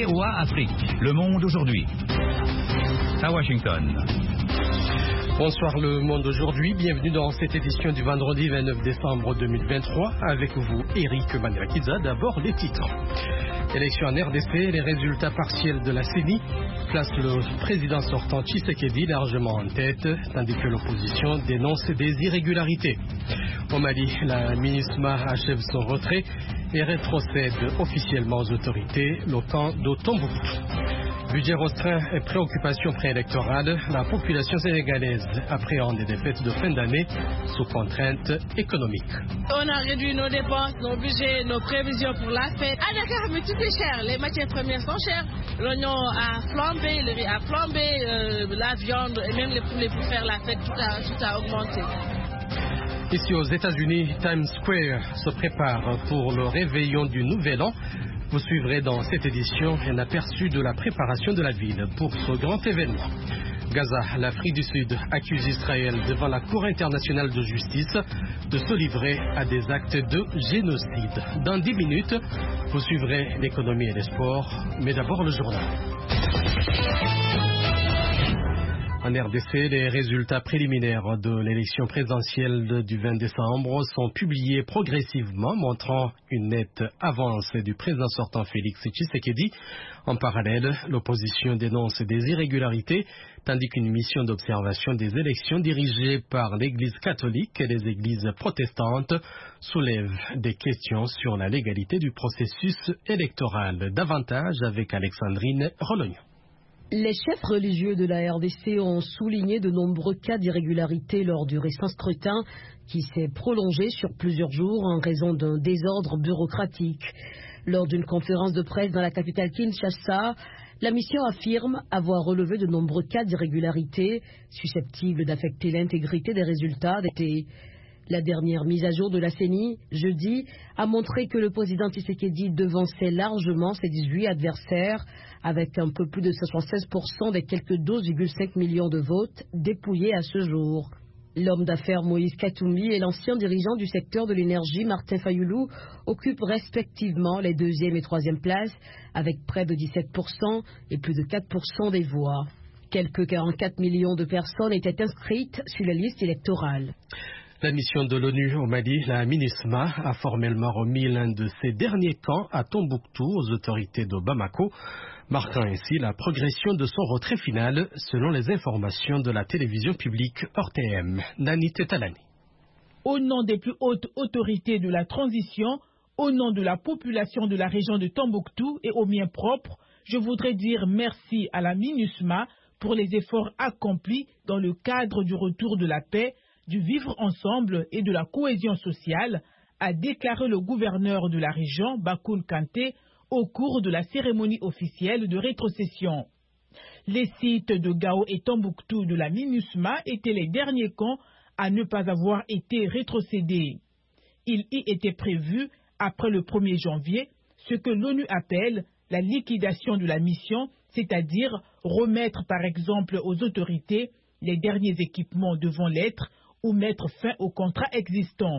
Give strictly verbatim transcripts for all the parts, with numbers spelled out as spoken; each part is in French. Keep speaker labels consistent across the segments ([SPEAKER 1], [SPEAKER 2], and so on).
[SPEAKER 1] V O A Afrique, Le Monde aujourd'hui. À Washington.
[SPEAKER 2] Bonsoir Le Monde aujourd'hui, bienvenue dans cette édition du vendredi vingt-neuf décembre deux mille vingt-trois. Avec vous, Eric Manirakiza. D'abord les titres. Élection en R D C, les résultats partiels de la C E N I placent le président sortant Tshisekedi largement en tête, tandis que l'opposition dénonce des irrégularités. Au Mali, la MINUSMA achève son retrait et rétrocède officiellement aux autorités le camp de Tombouctou. Budget restreint et préoccupations préélectorales, la population sénégalaise appréhende des fêtes de fin d'année sous contraintes économiques.
[SPEAKER 3] On a réduit nos dépenses, nos budgets, nos prévisions pour la fête. À Dakar, mais tout est cher. Les matières premières sont chères. L'oignon a flambé, le riz a flambé, euh, la viande et même les poulets pour faire la fête, tout a, tout a augmenté.
[SPEAKER 2] Ici aux États-Unis, Times Square se prépare pour le réveillon du Nouvel An. Vous suivrez dans cette édition un aperçu de la préparation de la ville pour ce grand événement. Gaza, l'Afrique du Sud accuse Israël devant la Cour internationale de justice de se livrer à des actes de génocide. Dans dix minutes, vous suivrez l'économie et les sports, mais d'abord le journal. En R D C, les résultats préliminaires de l'élection présidentielle du vingt décembre sont publiés progressivement, montrant une nette avance du président sortant Félix Tshisekedi. En parallèle, l'opposition dénonce des irrégularités, tandis qu'une mission d'observation des élections dirigée par l'Église catholique et les églises protestantes soulève des questions sur la légalité du processus électoral. Davantage avec Alexandrine Rolognon.
[SPEAKER 4] Les chefs religieux de la R D C ont souligné de nombreux cas d'irrégularité lors du récent scrutin qui s'est prolongé sur plusieurs jours en raison d'un désordre bureaucratique. Lors d'une conférence de presse dans la capitale Kinshasa, la mission affirme avoir relevé de nombreux cas d'irrégularité susceptibles d'affecter l'intégrité des résultats. La dernière mise à jour de la C E N I, jeudi, a montré que le président Tshisekedi devançait largement ses dix-huit adversaires avec un peu plus de soixante-seize pour cent des quelques douze virgule cinq millions de votes dépouillés à ce jour. L'homme d'affaires Moïse Katumbi et l'ancien dirigeant du secteur de l'énergie Martin Fayoulou occupent respectivement les deuxième et troisième places avec près de dix-sept pour cent et plus de quatre pour cent des voix. Quelques quarante-quatre millions de personnes étaient inscrites sur la liste électorale.
[SPEAKER 2] La mission de l'ONU au Mali, la MINUSMA, a formellement remis l'un de ses derniers camps à Tombouctou aux autorités de Bamako, marquant ainsi la progression de son retrait final selon les informations de la télévision publique R T M. Nani Tetalani.
[SPEAKER 5] Au nom des plus hautes autorités de la transition, au nom de la population de la région de Tombouctou et au mien propre, je voudrais dire merci à la MINUSMA pour les efforts accomplis dans le cadre du retour de la paix, du vivre ensemble et de la cohésion sociale, a déclaré le gouverneur de la région, Bakoul Kanté, au cours de la cérémonie officielle de rétrocession. Les sites de Gao et Tombouctou de la MINUSMA étaient les derniers camps à ne pas avoir été rétrocédés. Il y était prévu, après le premier janvier, ce que l'ONU appelle la liquidation de la mission, c'est-à-dire remettre par exemple aux autorités les derniers équipements devant l'être ou mettre fin aux contrats existants.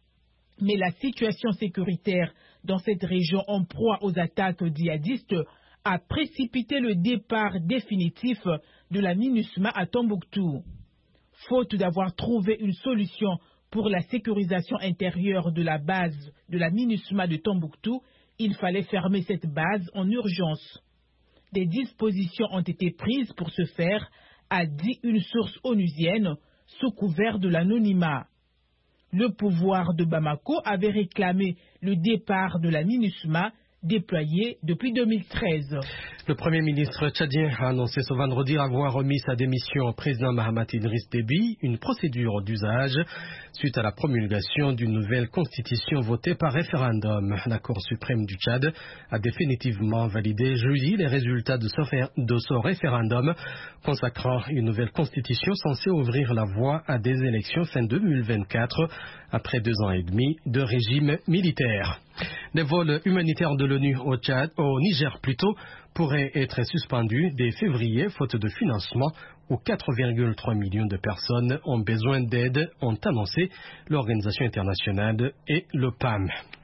[SPEAKER 5] Mais la situation sécuritaire dans cette région en proie aux attaques djihadistes a précipité le départ définitif de la MINUSMA à Tombouctou. Faute d'avoir trouvé une solution pour la sécurisation intérieure de la base de la MINUSMA de Tombouctou, il fallait fermer cette base en urgence. Des dispositions ont été prises pour ce faire, a dit une source onusienne, sous couvert de l'anonymat. Le pouvoir de Bamako avait réclamé le départ de la MINUSMA déployée depuis deux mille treize.
[SPEAKER 2] Le Premier ministre tchadien a annoncé ce vendredi avoir remis sa démission au président Mahamat Idriss Déby, une procédure d'usage suite à la promulgation d'une nouvelle constitution votée par référendum. La Cour suprême du Tchad a définitivement validé jeudi les résultats de ce, de ce référendum consacrant une nouvelle constitution censée ouvrir la voie à des élections fin deux mille vingt-quatre après deux ans et demi de régime militaire. Les vols humanitaires de l'ONU au Tchad, au Niger plutôt, pourraient être suspendus dès février faute de financement où quatre virgule trois millions de personnes ont besoin d'aide, ont annoncé l'Organisation internationale et le P A M.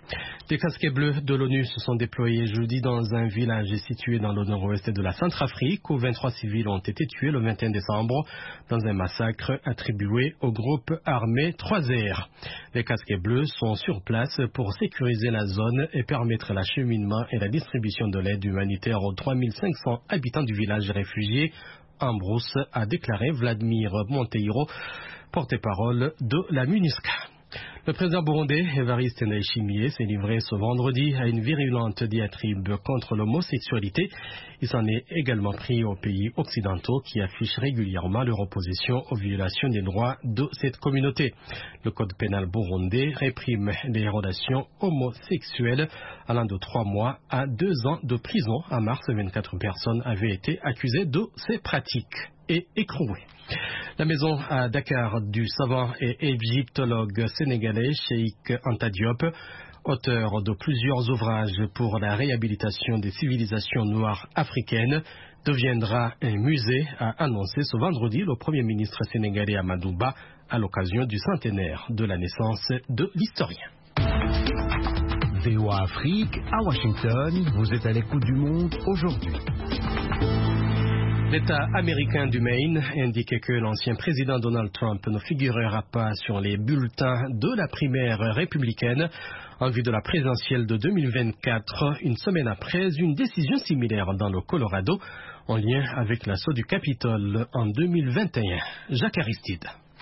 [SPEAKER 2] Des casquets bleus de l'ONU se sont déployés jeudi dans un village situé dans le nord-ouest de la Centrafrique où vingt-trois civils ont été tués le vingt et un décembre dans un massacre attribué au groupe armé trois R. Les casquets bleus sont sur place pour sécuriser la zone et permettre l'acheminement et la distribution de l'aide humanitaire aux trois mille cinq cents habitants du village réfugié en brousse, a déclaré Vladimir Monteiro, porte-parole de la MINUSCA. Le président burundais Evariste Ndayishimiye s'est livré ce vendredi à une virulente diatribe contre l'homosexualité. Il s'en est également pris aux pays occidentaux qui affichent régulièrement leur opposition aux violations des droits de cette communauté. Le code pénal burundais réprime les relations homosexuelles allant de trois mois à deux ans de prison. En mars, vingt-quatre personnes avaient été accusées de ces pratiques et écrouées. La maison à Dakar du savant et égyptologue sénégalais Cheikh Anta Diop, auteur de plusieurs ouvrages pour la réhabilitation des civilisations noires africaines, deviendra un musée, a annoncé ce vendredi le Premier ministre sénégalais Amadou Ba à l'occasion du centenaire de la naissance de l'historien.
[SPEAKER 6] V O A Afrique, à Washington, vous êtes à l'écoute du monde aujourd'hui.
[SPEAKER 2] L'État américain du Maine indique que l'ancien président Donald Trump ne figurera pas sur les bulletins de la primaire républicaine en vue de la présidentielle de deux mille vingt-quatre, une semaine après une décision similaire dans le Colorado en lien avec l'assaut du Capitole en deux mille vingt et un. Jacques Aristide.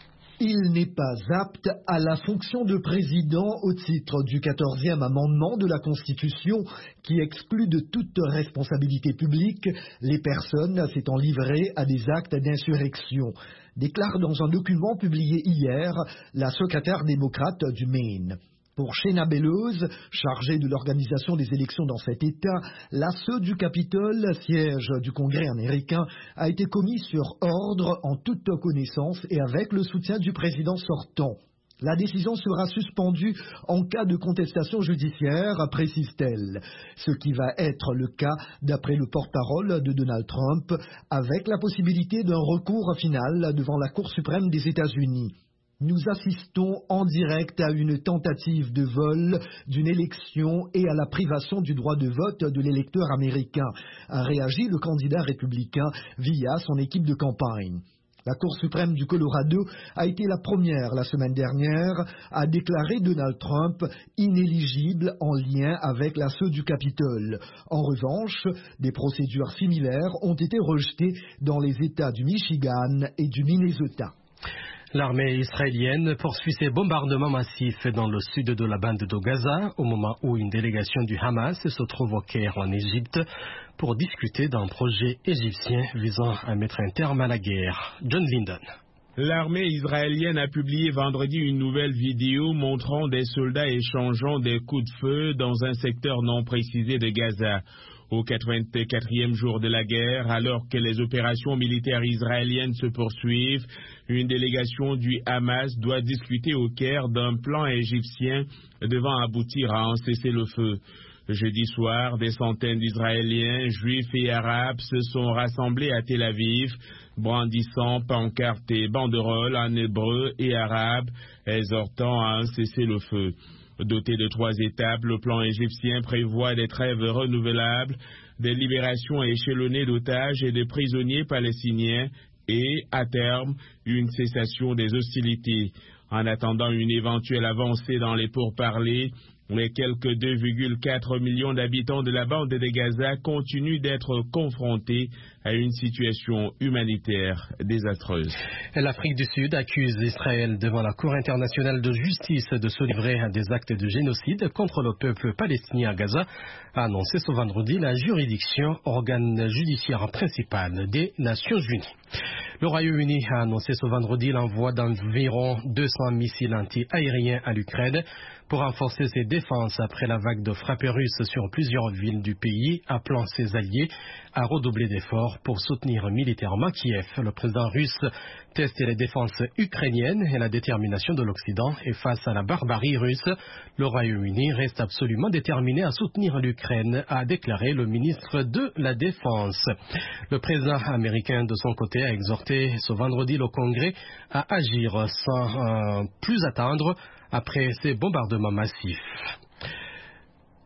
[SPEAKER 7] Il n'est pas apte à la fonction de président au titre du quatorzième amendement de la Constitution qui exclut de toute responsabilité publique les personnes s'étant livrées à des actes d'insurrection, déclare dans un document publié hier la secrétaire démocrate du Maine. Pour Shayna Bellows, chargée de l'organisation des élections dans cet État, l'assaut du Capitole, siège du Congrès américain, a été commis sur ordre, en toute connaissance et avec le soutien du président sortant. La décision sera suspendue en cas de contestation judiciaire, précise-t-elle, ce qui va être le cas d'après le porte-parole de Donald Trump, avec la possibilité d'un recours final devant la Cour suprême des États-Unis. Nous assistons en direct à une tentative de vol d'une élection et à la privation du droit de vote de l'électeur américain, a réagi le candidat républicain via son équipe de campagne. La Cour suprême du Colorado a été la première la semaine dernière à déclarer Donald Trump inéligible en lien avec l'assaut du Capitole. En revanche, des procédures similaires ont été rejetées dans les États du Michigan et du Minnesota.
[SPEAKER 2] L'armée israélienne poursuit ses bombardements massifs dans le sud de la bande de Gaza au moment où une délégation du Hamas se trouve au Caire en Égypte pour discuter d'un projet égyptien visant à mettre un terme à la guerre. John Linden.
[SPEAKER 8] L'armée israélienne a publié vendredi une nouvelle vidéo montrant des soldats échangeant des coups de feu dans un secteur non précisé de Gaza. Au quatre-vingt-quatrième jour de la guerre, alors que les opérations militaires israéliennes se poursuivent, une délégation du Hamas doit discuter au Caire d'un plan égyptien devant aboutir à un cessez-le-feu. Jeudi soir, des centaines d'Israéliens, juifs et arabes se sont rassemblés à Tel Aviv, brandissant pancartes et banderoles en hébreu et arabe, exhortant à un cessez-le-feu. Doté de trois étapes, le plan égyptien prévoit des trêves renouvelables, des libérations échelonnées d'otages et de prisonniers palestiniens et, à terme, une cessation des hostilités. En attendant une éventuelle avancée dans les pourparlers, les quelques deux virgule quatre millions d'habitants de la bande de Gaza continuent d'être confrontés à une situation humanitaire désastreuse.
[SPEAKER 2] L'Afrique du Sud accuse Israël devant la Cour internationale de justice de se livrer à des actes de génocide contre le peuple palestinien à Gaza, a annoncé ce vendredi la juridiction, organe judiciaire principal des Nations Unies. Le Royaume-Uni a annoncé ce vendredi l'envoi d'environ deux cents missiles anti-aériens à l'Ukraine pour renforcer ses défenses après la vague de frappes russes sur plusieurs villes du pays, appelant ses alliés à redoubler d'efforts pour soutenir militairement Kiev. Le président russe teste les défenses ukrainiennes et la détermination de l'Occident, et face à la barbarie russe, le Royaume-Uni reste absolument déterminé à soutenir l'Ukraine, a déclaré le ministre de la Défense. Le président américain, de son côté, a exhorté ce vendredi le Congrès à agir sans euh, plus attendre après ces bombardements massifs.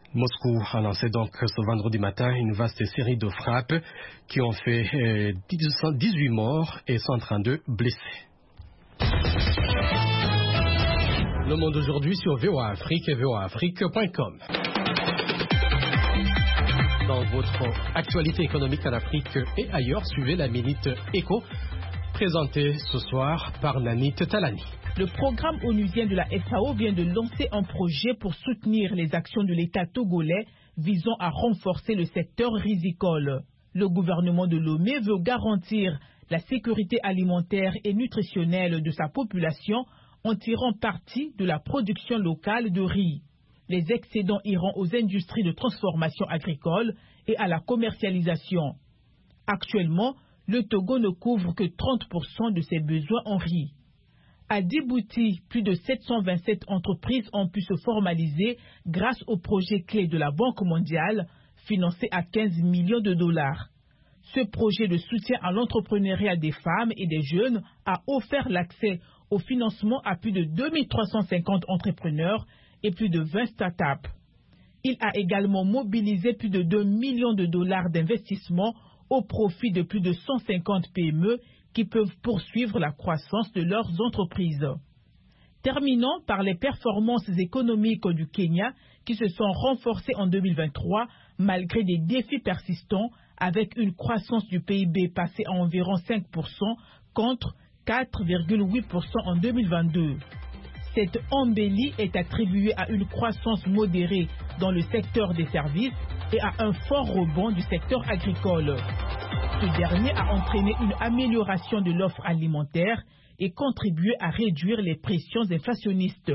[SPEAKER 2] Moscou a lancé donc ce vendredi matin une vaste série de frappes qui ont fait euh, dix-huit morts et cent trente-deux blessés. Le monde aujourd'hui sur V O A Afrique et V O A Afrique point com. Dans votre actualité économique en Afrique et ailleurs, suivez la Minute Éco, présentée ce soir par Nanit Talani.
[SPEAKER 5] Le programme onusien de la F A O vient de lancer un projet pour soutenir les actions de l'État togolais visant à renforcer le secteur rizicole. Le gouvernement de Lomé veut garantir la sécurité alimentaire et nutritionnelle de sa population en tirant parti de la production locale de riz. Les excédents iront aux industries de transformation agricole et à la commercialisation. Actuellement, le Togo ne couvre que trente pour cent de ses besoins en riz. À Djibouti, plus de sept cent vingt-sept entreprises ont pu se formaliser grâce au projet clé de la Banque mondiale, financé à quinze millions de dollars. Ce projet de soutien à l'entrepreneuriat des femmes et des jeunes a offert l'accès au financement à plus de deux mille trois cent cinquante entrepreneurs et plus de vingt start-up. Il a également mobilisé plus de deux millions de dollars d'investissement au profit de plus de cent cinquante P M E qui peuvent poursuivre la croissance de leurs entreprises. Terminons par les performances économiques du Kenya qui se sont renforcées en deux mille vingt-trois malgré des défis persistants avec une croissance du P I B passée à environ cinq pour cent contre quatre virgule huit pour cent en deux mille vingt-deux. Cette embellie est attribuée à une croissance modérée dans le secteur des services et à un fort rebond du secteur agricole. Ce dernier a entraîné une amélioration de l'offre alimentaire et contribué à réduire les pressions inflationnistes.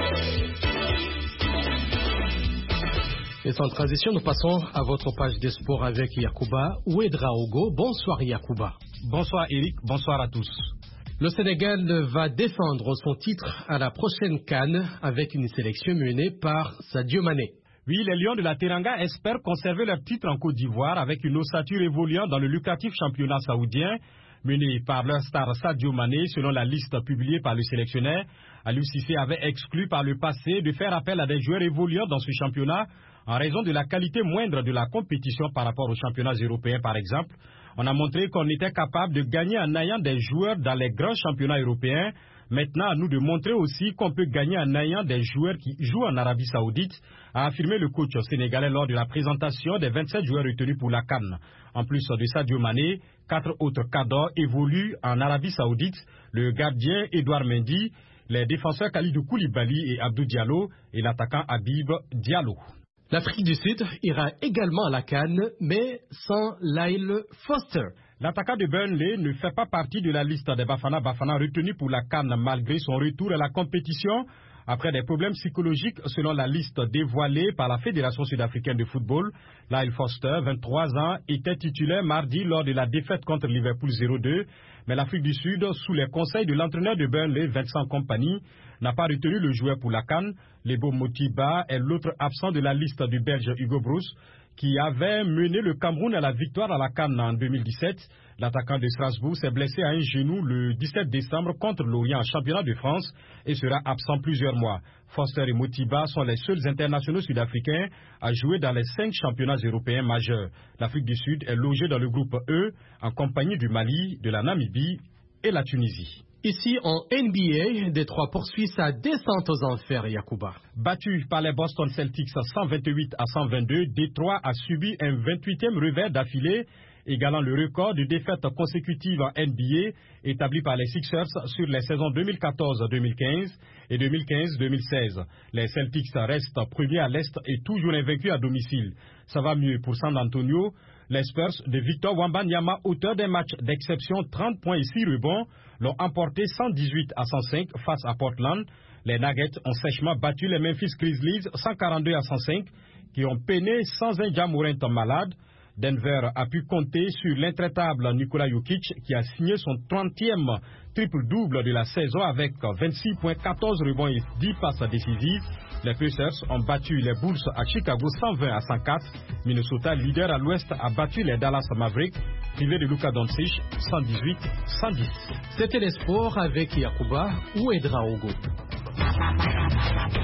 [SPEAKER 2] Et sans transition, nous passons à votre page des sports avec Yacouba Ouedraogo. Bonsoir Yacouba.
[SPEAKER 9] Bonsoir Eric, bonsoir à tous.
[SPEAKER 2] Le Sénégal va défendre son titre à la prochaine CAN avec une sélection menée par Sadio Mané.
[SPEAKER 9] Oui, les Lions de la Teranga espèrent conserver leur titre en Côte d'Ivoire avec une ossature évoluant dans le lucratif championnat saoudien mené par leur star Sadio Mané selon la liste publiée par le sélectionneur. Aliou Cissé avait exclu par le passé de faire appel à des joueurs évoluant dans ce championnat en raison de la qualité moindre de la compétition par rapport aux championnats européens par exemple. On a montré qu'on était capable de gagner en ayant des joueurs dans les grands championnats européens. Maintenant, à nous de montrer aussi qu'on peut gagner en ayant des joueurs qui jouent en Arabie Saoudite, a affirmé le coach sénégalais lors de la présentation des vingt-sept joueurs retenus pour la CAN. En plus de Sadio Mané, quatre autres cadors évoluent en Arabie Saoudite, le gardien Edouard Mendy, les défenseurs Khalidou Koulibaly et Abdou Diallo et l'attaquant Habib Diallo.
[SPEAKER 2] L'Afrique du Sud ira également à la CAN, mais sans Lyle Foster.
[SPEAKER 9] L'attaquant de Burnley ne fait pas partie de la liste des Bafana Bafana retenus pour la CAN malgré son retour à la compétition après des problèmes psychologiques selon la liste dévoilée par la Fédération sud-africaine de football. Lyle Foster, vingt-trois ans, était titulaire mardi lors de la défaite contre Liverpool zéro deux, mais l'Afrique du Sud, sous les conseils de l'entraîneur de Burnley, Vincent Kompany, n'a pas retenu le joueur pour la CAN. Lebo Motiba est l'autre absent de la liste du Belge Hugo Broos, qui avait mené le Cameroun à la victoire à la CAN en deux mille dix-sept. L'attaquant de Strasbourg s'est blessé à un genou le dix-sept décembre contre l'Orient en championnat de France et sera absent plusieurs mois. Foster et Motiba sont les seuls internationaux sud-africains à jouer dans les cinq championnats européens majeurs. L'Afrique du Sud est logée dans le groupe E en compagnie du Mali, de la Namibie et la Tunisie.
[SPEAKER 2] Ici, en N B A, Détroit poursuit sa descente aux enfers, Yacouba.
[SPEAKER 9] Battu par les Boston Celtics cent vingt-huit à cent vingt-deux, Détroit a subi un vingt-huitième revers d'affilée, égalant le record de défaites consécutives en N B A établi par les Sixers sur les saisons deux mille quatorze deux mille quinze et deux mille quinze deux mille seize. Les Celtics restent premiers à l'Est et toujours invaincus à domicile. Ça va mieux pour San Antonio. Les Spurs de Victor Wembanyama, auteur d'un match d'exception, trente points et six rebonds, l'ont emporté cent dix-huit à cent cinq face à Portland. Les Nuggets ont sèchement battu les Memphis Grizzlies cent quarante-deux à cent cinq, qui ont peiné sans un Ja Morant malade. Denver a pu compter sur l'intraitable Nikola Jokic qui a signé son trentième triple-double de la saison avec vingt-six points, quatorze rebonds et dix passes décisives. Les Pacers ont battu les Bulls à Chicago cent vingt à cent quatre. Minnesota, leader à l'ouest, a battu les Dallas Mavericks, privé de Luka Doncic cent dix-huit à cent dix.
[SPEAKER 2] C'était les sports avec Yacouba Ouedraogo.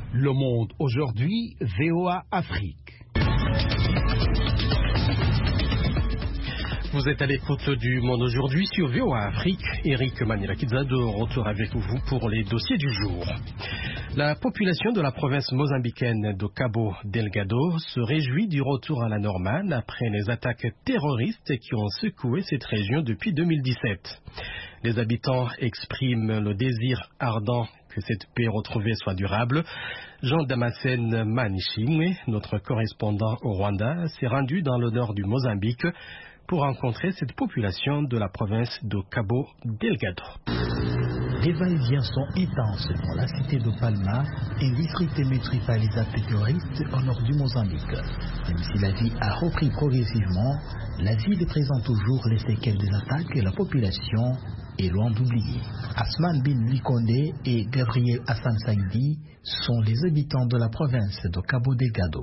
[SPEAKER 6] Le Monde aujourd'hui, V O A Afrique.
[SPEAKER 2] Vous êtes à l'écoute du Monde aujourd'hui sur V O A Afrique. Eric Manilakidza de retour avec vous pour les dossiers du jour. La population de la province mozambicaine de Cabo Delgado se réjouit du retour à la normale après les attaques terroristes qui ont secoué cette région depuis deux mille dix-sept. Les habitants expriment le désir ardent que cette paix retrouvée soit durable. Jean Damascène Manishimwe, notre correspondant au Rwanda, s'est rendu dans le nord du Mozambique pour rencontrer cette population de la province de Cabo Delgado.
[SPEAKER 10] Les va-et-vient sont intenses dans la cité de Palma, un district émetri par les attaques terroristes au nord du Mozambique. Même si la vie a repris progressivement, la ville présente toujours les séquelles des attaques et la population est loin d'oublier. Asman Bin Likonde et Gabriel Hassan Saidi sont les habitants de la province de Cabo Delgado.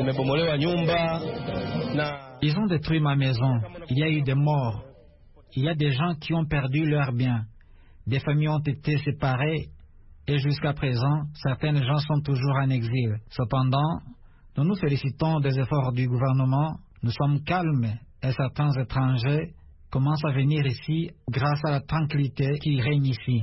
[SPEAKER 11] Ils ont détruit ma maison. Il y a eu des morts. Il y a des gens qui ont perdu leurs biens. Des familles ont été séparées et jusqu'à présent, certaines gens sont toujours en exil. Cependant, nous nous félicitons des efforts du gouvernement. Nous sommes calmes et certains étrangers commencent à venir ici grâce à la tranquillité qui règne ici.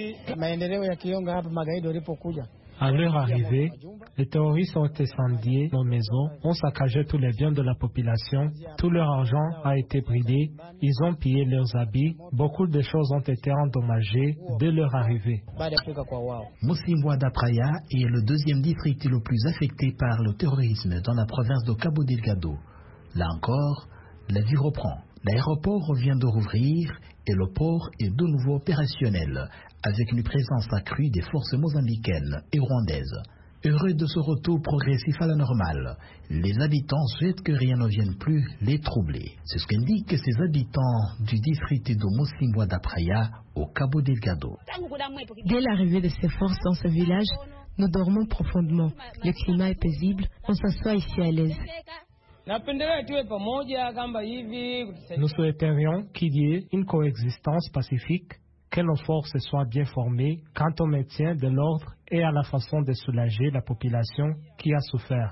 [SPEAKER 12] À leur arrivée, les terroristes ont incendié nos maisons, ont saccagé tous les biens de la population, tout leur argent a été bridé, ils ont pillé leurs habits, beaucoup de choses ont été endommagées dès leur arrivée.
[SPEAKER 10] Mocimboa da Praia est le deuxième district le plus affecté par le terrorisme dans la province de Cabo Delgado. Là encore, la vie reprend. L'aéroport vient de rouvrir et le port est de nouveau opérationnel, avec une présence accrue des forces mozambicaines et rwandaises. Heureux de ce retour progressif à la normale, les habitants souhaitent que rien ne vienne plus les troubler. C'est ce qu'indiquent ces habitants du district de Mocimboa da Praia au Cabo Delgado.
[SPEAKER 13] Dès l'arrivée de ces forces dans ce village, nous dormons profondément. Le climat est paisible, on s'assoit ici à l'aise.
[SPEAKER 12] Nous souhaiterions qu'il y ait une coexistence pacifique, que nos forces soient bien formées quant au maintien de l'ordre et à la façon de soulager la population qui a souffert.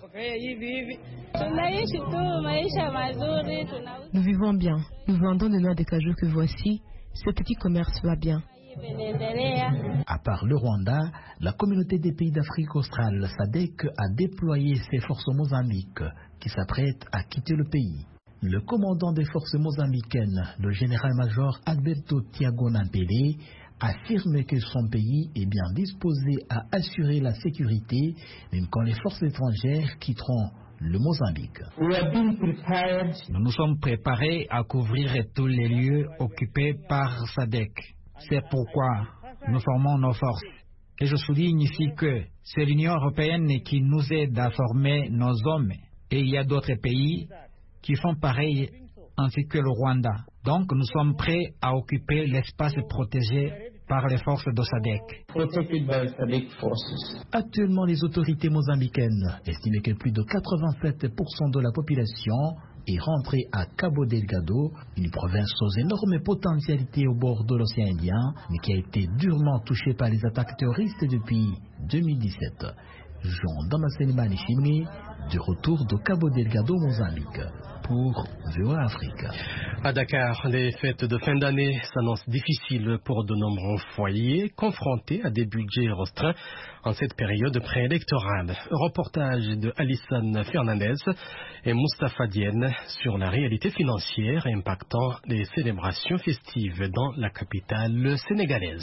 [SPEAKER 13] Nous vivons bien. Nous vendons de noix de cajou que voici. Ce petit commerce va bien.
[SPEAKER 10] À part le Rwanda, la communauté des pays d'Afrique australe, S A D C, a déployé ses forces au Mozambique, qui s'apprêtent à quitter le pays. Le commandant des forces mozambicaines, le général-major Alberto Tiago Nampele, affirme que son pays est bien disposé à assurer la sécurité, même quand les forces étrangères quitteront le Mozambique.
[SPEAKER 11] Nous nous sommes préparés à couvrir tous les lieux occupés par S A D C. C'est pourquoi nous formons nos forces. Et je souligne ici que c'est l'Union européenne qui nous aide à former nos hommes. Et il y a d'autres pays qui font pareil, ainsi que le Rwanda. Donc nous sommes prêts à occuper l'espace protégé par les forces de S A D C.
[SPEAKER 10] Actuellement, les autorités mozambicaines estiment que plus de quatre-vingt-sept pour cent de la population est rentrée à Cabo Delgado, une province aux énormes potentialités au bord de l'océan Indien, mais qui a été durement touchée par les attaques terroristes depuis deux mille dix-sept. Jean Damascène Manishimwe, du retour de Cabo Delgado, Mozambique, pour V O A Afrique.
[SPEAKER 2] À Dakar, les fêtes de fin d'année s'annoncent difficiles pour de nombreux foyers confrontés à des budgets restreints en cette période préélectorale. Reportage de Alissane Fernandez et Moustapha Diène sur la réalité financière impactant les célébrations festives dans la capitale sénégalaise.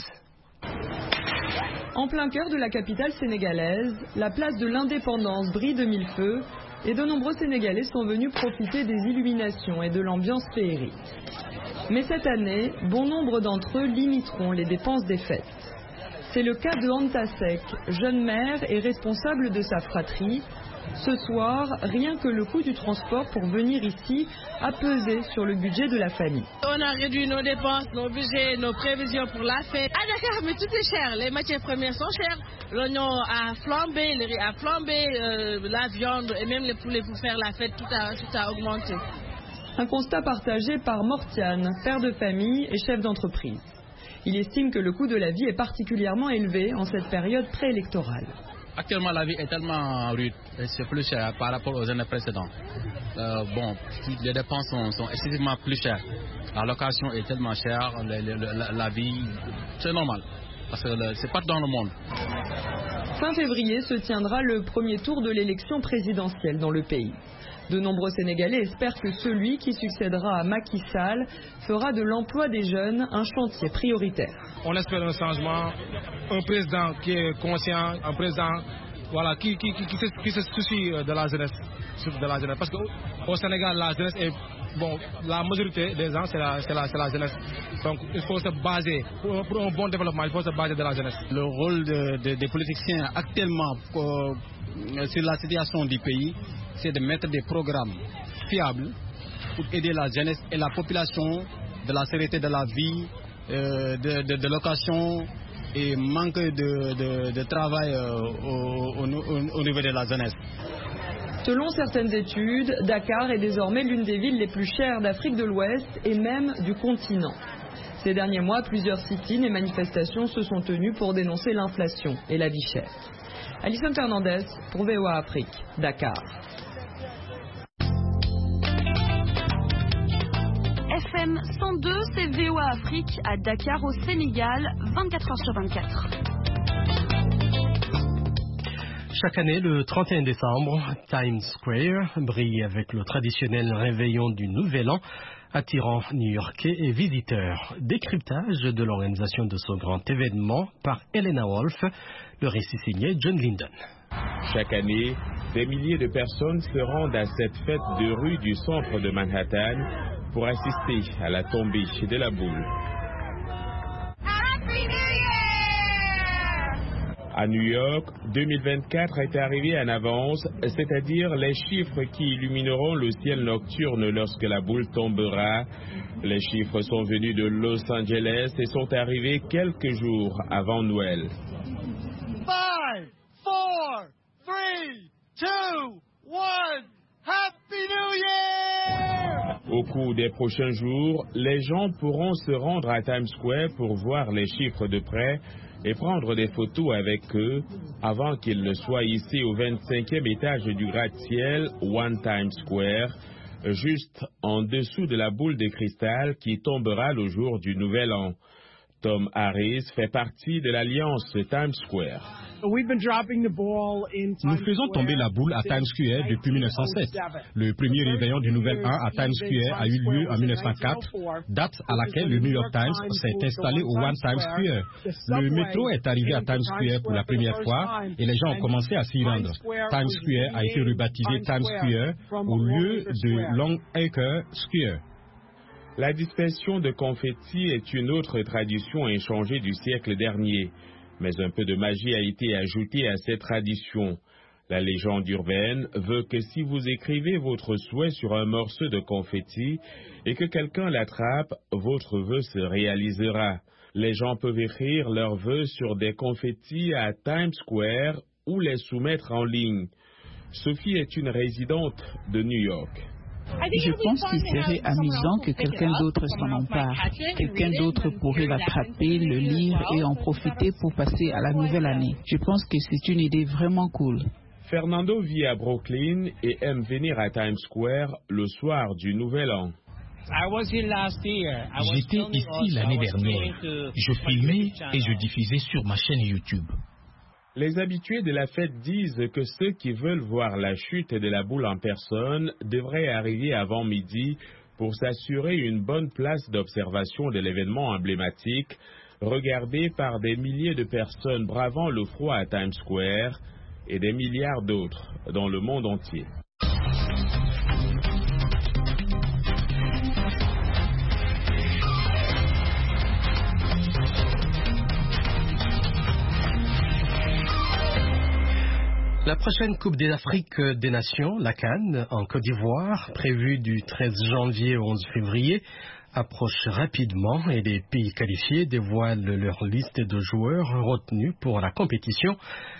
[SPEAKER 14] En plein cœur de la capitale sénégalaise, la place de l'Indépendance brille de mille feux et de nombreux Sénégalais sont venus profiter des illuminations et de l'ambiance féerique. Mais cette année, bon nombre d'entre eux limiteront les dépenses des fêtes. C'est le cas de Anta Sek, jeune mère et responsable de sa fratrie. Ce soir, rien que le coût du transport pour venir ici a pesé sur le budget de la famille.
[SPEAKER 3] On a réduit nos dépenses, nos budgets, nos prévisions pour la fête. À Dakar, mais tout est cher. Les matières premières sont chères. L'oignon a flambé, le riz a flambé, euh, la viande et même les poulets pour faire la fête, tout a, tout a augmenté.
[SPEAKER 14] Un constat partagé par Mortiane, père de famille et chef d'entreprise. Il estime que le coût de la vie est particulièrement élevé en cette période préélectorale.
[SPEAKER 15] Actuellement, la vie est tellement rude et c'est plus cher par rapport aux années précédentes. Euh, bon, les dépenses sont, sont excessivement plus chères. La location est tellement chère, le, le, la, la vie, c'est normal, parce que le, c'est pas dans le monde.
[SPEAKER 14] Fin février se tiendra le premier tour de l'élection présidentielle dans le pays. De nombreux Sénégalais espèrent que celui qui succédera à Macky Sall fera de l'emploi des jeunes un chantier prioritaire.
[SPEAKER 16] On espère un changement, un président qui est conscient, un président voilà, qui, qui, qui, qui, se, qui se soucie de la jeunesse. De la jeunesse. Parce qu'au Sénégal, la jeunesse est... Bon, la majorité des gens, c'est la, c'est la, c'est la jeunesse. Donc, il faut se baser, pour, pour un bon développement, il faut se baser de la jeunesse.
[SPEAKER 15] Le rôle de, de, des politiciens actuellement pour, sur la situation du pays, c'est de mettre des programmes fiables pour aider la jeunesse et la population de la sécurité de la vie, euh, de, de, de location et manque de, de, de travail euh, au, au, au niveau de la jeunesse.
[SPEAKER 14] Selon certaines études, Dakar est désormais l'une des villes les plus chères d'Afrique de l'Ouest et même du continent. Ces derniers mois, plusieurs sit-ins et manifestations se sont tenues pour dénoncer l'inflation et la vie chère. Alison Fernandez pour V O A Afrique, Dakar.
[SPEAKER 17] F M cent deux, c'est V O A Afrique à Dakar au Sénégal, vingt-quatre heures sur vingt-quatre.
[SPEAKER 2] Chaque année, le trente et un décembre, Times Square brille avec le traditionnel réveillon du Nouvel An, attirant New-Yorkais et visiteurs. Décryptage de l'organisation de ce grand événement par Elena Wolf, le récit signé John Linden.
[SPEAKER 8] Chaque année, des milliers de personnes se rendent à cette fête de rue du centre de Manhattan pour assister à la tombée de la boule. À New York, deux mille vingt-quatre est arrivé en avance, c'est-à-dire les chiffres qui illumineront le ciel nocturne lorsque la boule tombera. Les chiffres sont venus de Los Angeles et sont arrivés quelques jours avant Noël.
[SPEAKER 18] Five, four, three, two, one, Happy New Year!
[SPEAKER 8] Au cours des prochains jours, les gens pourront se rendre à Times Square pour voir les chiffres de près et prendre des photos avec eux avant qu'ils ne soient hissés au vingt-cinquième étage du gratte-ciel One Times Square, juste en dessous de la boule de cristal qui tombera le jour du Nouvel An. Tom Harris fait partie de l'alliance Times Square.
[SPEAKER 9] Nous faisons tomber la boule à Times Square depuis mille neuf cent sept. Le premier réveillon du Nouvel An à Times Square a eu lieu en mille neuf cent quatre, date à laquelle le New York Times s'est installé au One Times Square. Le métro est arrivé à Times Square pour la première fois et les gens ont commencé à s'y rendre. Times Square a été rebaptisé Times Square au lieu de Longacre Square.
[SPEAKER 8] La dispersion de confettis est une autre tradition inchangée du siècle dernier. Mais un peu de magie a été ajoutée à cette tradition. La légende urbaine veut que si vous écrivez votre souhait sur un morceau de confetti et que quelqu'un l'attrape, votre vœu se réalisera. Les gens peuvent écrire leurs vœux sur des confettis à Times Square ou les soumettre en ligne. Sophie est une résidente de New York.
[SPEAKER 19] Je pense qu'il serait amusant que quelqu'un d'autre s'en empare. Quelqu'un d'autre pourrait l'attraper, le lire et en profiter pour passer à la nouvelle année. Je pense que c'est une idée vraiment cool.
[SPEAKER 8] Fernando vit à Brooklyn et aime venir à Times Square le soir du Nouvel An.
[SPEAKER 20] J'étais ici l'année dernière. Je filmais et je diffusais sur ma chaîne YouTube.
[SPEAKER 8] Les habitués de la fête disent que ceux qui veulent voir la chute de la boule en personne devraient arriver avant midi pour s'assurer une bonne place d'observation de l'événement emblématique, regardé par des milliers de personnes bravant le froid à Times Square et des milliards d'autres dans le monde entier.
[SPEAKER 2] La prochaine Coupe d'Afrique des Nations, la CAN, en Côte d'Ivoire, prévue du treize janvier au onze février, approche rapidement et les pays qualifiés dévoilent leur liste de joueurs retenus pour la compétition.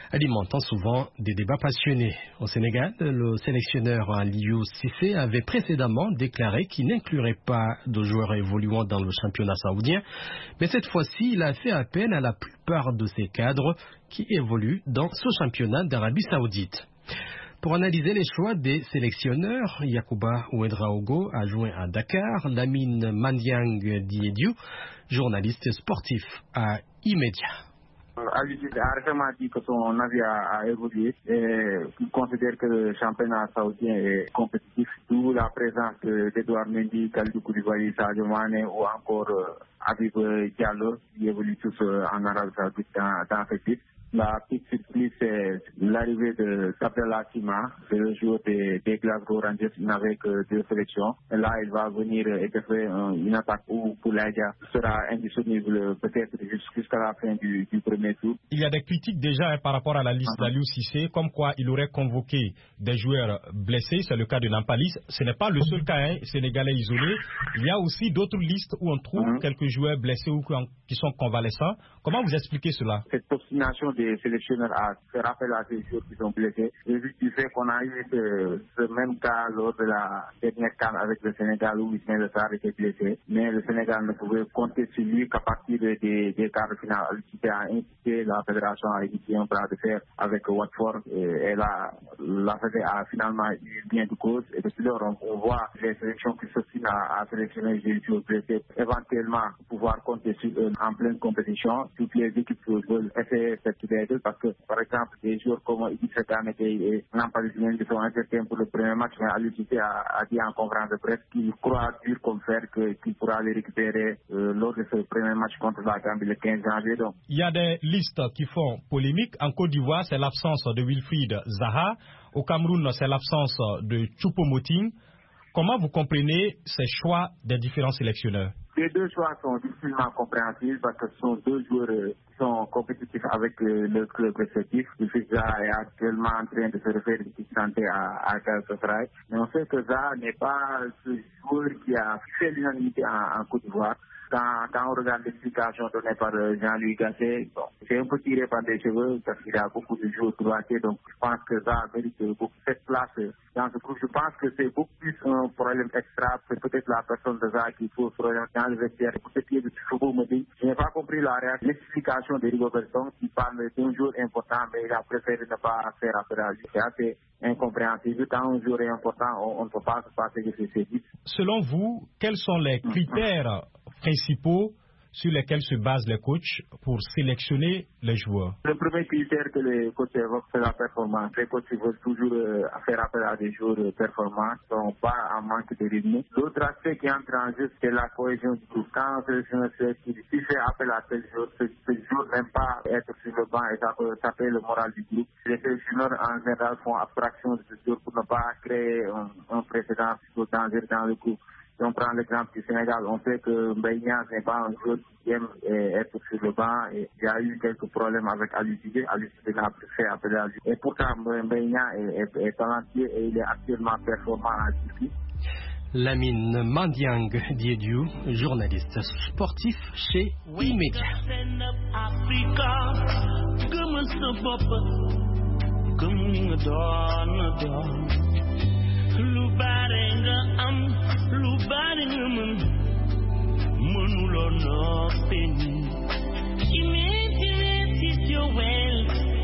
[SPEAKER 2] alimentant souvent des débats passionnés. Au Sénégal, le sélectionneur Aliou Cissé avait précédemment déclaré qu'il n'inclurait pas de joueurs évoluant dans le championnat saoudien, mais cette fois-ci, il a fait appel à la plupart de ses cadres qui évoluent dans ce championnat d'Arabie Saoudite. Pour analyser les choix des sélectionneurs, Yacouba Ouedraogo a joint à Dakar, Lamine Mandiang Diédiou, journaliste sportif à E-Media.
[SPEAKER 21] Aliou Cissé a récemment dit que son avis a, a évolué et qu'il considère que le championnat saoudien est compétitif, d'où la présence d'Edouard Mendy, Kalidou Koulibaly, Sadio Mané ou encore euh, Habib Diallo qui évoluent tous euh, en Arabie Saoudite dans, dans cette liste. La petite surprise, c'est l'arrivée de Abdallah Sima, le joueur des, des Glasgow Rangers. Il n'avait que deux sélections. Et là, il va venir effectuer une attaque où Poulaïdia sera indisponible peut-être jusqu'à la fin du, du premier tour.
[SPEAKER 9] Il y a des critiques déjà hein, par rapport à la liste uh-huh. d'Aliou Cissé, comme quoi il aurait convoqué des joueurs blessés. C'est le cas de Nampalis. Ce n'est pas le seul cas hein, sénégalais isolé. Il y a aussi d'autres listes où on trouve uh-huh. quelques joueurs blessés ou qui sont convalescents. Comment vous expliquez cela?
[SPEAKER 21] Cette obstination des sélectionneurs à faire appel à ces joueurs qui sont blessés, et vu du fait qu'on a eu ce, ce même cas lors de la dernière CAN avec le Sénégal où Ismaël Sarr était blessé, mais le Sénégal ne pouvait compter sur lui qu'à partir des, des quarts de finale. Il a incité la fédération à initier un bras de fer avec Watford et, et la, la fédération a finalement eu bien de cause, et depuis lors on, on voit les sélections qui s'obstinent à, à sélectionner des joueurs blessés, éventuellement pouvoir compter sur eux en pleine compétition. Toutes les équipes veulent essayer cette idée parce que, par exemple, des joueurs comme Idrissa Gana et Nampalys Mendy sont incertains pour le premier match, mais Aliou Cissé a, a dit en conférence de presse qu'il croit dur comme fer qu'il pourra les récupérer euh, lors de ce premier match contre la Gambie le quinze janvier. Donc.
[SPEAKER 9] Il y a des listes qui font polémique. En Côte d'Ivoire, c'est l'absence de Wilfried Zaha. Au Cameroun, c'est l'absence de Choupo-Moting. Comment vous comprenez ces choix des différents sélectionneurs?
[SPEAKER 21] Les deux choix sont difficilement compréhensibles parce que ce sont deux joueurs qui sont compétitifs avec le club respectif. Wilfried Zaha est actuellement en train de se refaire une petite santé à, à Galatasaray. Mais on sait que Zaha n'est pas ce joueur qui a fait l'unanimité en, en Côte d'Ivoire. Quand, quand on regarde l'explication donnée par Jean-Louis Gasset, bon, c'est un peu tiré par des cheveux parce qu'il y a beaucoup de joueurs droitiers, donc je pense que ça mérite beaucoup cette place dans ce groupe. Je pense que c'est beaucoup plus un problème extra, c'est peut-être la personne de Zaha qu'il faut dans le vestiaire. Pour ce qui est de Choupo-Moting, je n'ai pas compris la réaction, l'explication de Rigobertson qui parle d'un jour important, mais il a préféré ne pas faire appel à lui. C'est assez incompréhensible. Quand un jour est important, on, on ne peut pas se passer de ces services.
[SPEAKER 9] Selon vous, quels sont les critères principaux sur lesquels se basent les coachs pour sélectionner les joueurs?
[SPEAKER 21] Le premier critère que les coachs évoquent, c'est la performance. Les coachs veulent toujours euh, faire appel à des joueurs performants, qui ne sont pas en manque de rythme. L'autre aspect qui entre en jeu, c'est la cohésion du groupe. Quand un sélectionneur s'il fait appel à tel joueur, ce, ce joueur n'aime pas être sur le banc et ça peut taper le moral du groupe. Les sélectionneurs en général font abstraction de ce joueur pour ne pas créer un, un précédent dangereux dans le groupe. Si on prend l'exemple du Sénégal, on sait que Mbaye Niang n'est pas un joueur qui aime être sur le banc. Et il y a eu quelques problèmes avec Aliou Cissé. Aliou Cissé n'a pas fait appel à lui. Et pourtant, Mbaye Niang est, est, est talentueux et il est actuellement performant à Turquie.
[SPEAKER 2] Lamine Mandiang Diédiou, journaliste sportif chez E-Media.
[SPEAKER 22] Lu bare nga am lu bare nga mën mënuloo noppi imagine it's your well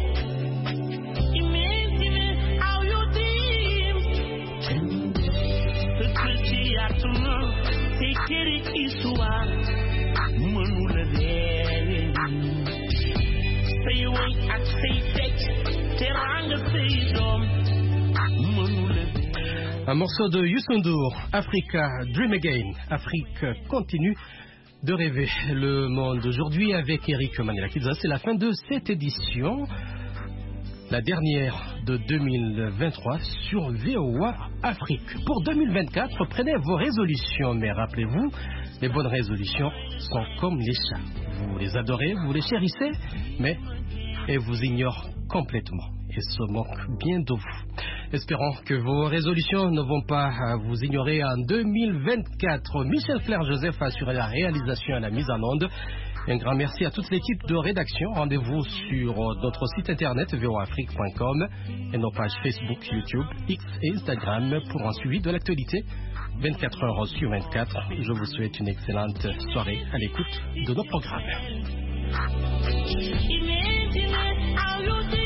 [SPEAKER 22] imagine how you dream te ci atuna te kiri histoire mënula dee say way ak say fecc te ranga say doom mënula.
[SPEAKER 2] Un morceau de Youssou N'Dour, Africa Dream Again. Afrique continue de rêver. Le monde aujourd'hui avec Eric Manela-Kidza. C'est la fin de cette édition, la dernière de deux mille vingt-trois sur V O A Afrique. Pour deux mille vingt-quatre, prenez vos résolutions, mais rappelez-vous, les bonnes résolutions sont comme les chats. Vous les adorez, vous les chérissez, mais elles vous ignorent complètement et se moquent bien de vous. Espérons que vos résolutions ne vont pas vous ignorer en deux mille vingt-quatre. Michel Claire Joseph a assuré la réalisation et la mise en onde. Un grand merci à toute l'équipe de rédaction. Rendez-vous sur notre site internet v o afrique point com et nos pages Facebook, YouTube, X et Instagram pour un suivi de l'actualité vingt-quatre heures sur vingt-quatre. Je vous souhaite une excellente soirée à l'écoute de nos programmes.